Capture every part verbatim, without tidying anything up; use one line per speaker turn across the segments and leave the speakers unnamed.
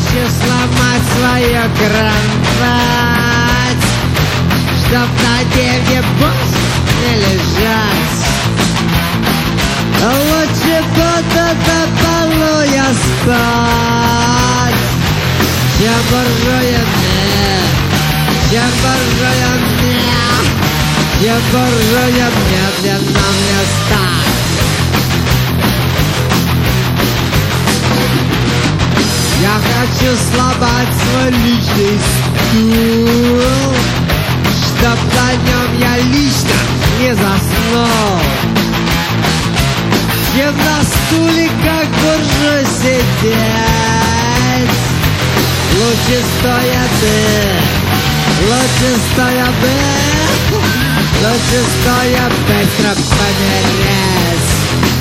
хочу сломать свою кровать, чтоб на девке больше не лежать. Лучше буду на полу я спать, чем буржуями, чем буржуями, чем буржуям медленно мне стать. Я хочу сломать свой личный стул, чтоб на нем я лично не заснул. Чем на стуле, как буржуй, сидеть, лучше стоя ты, лучше стоя бы, лучше стоя быстро помереть.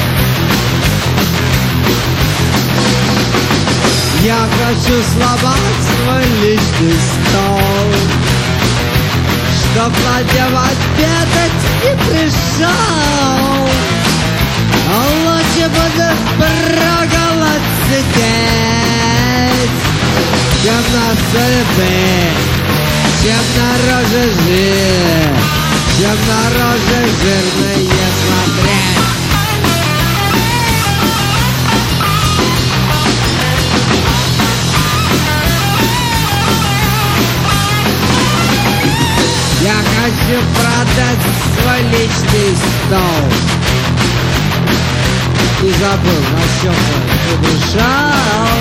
Я хочу сломать свой личный стол, чтоб на нем обедать не пришел. Лучше буду проголод сидеть, чем на столе быть, чем на роже жир, чем на роже жирные смотреть. Я хочу продать свой личный стол. И забыл, на чем он удушал.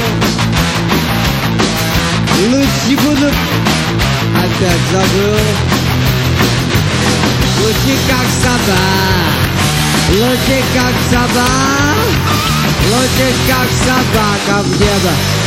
Лучше буду... Опять забыл. Лучше как собак, лучше как собак, лучше как собака в небо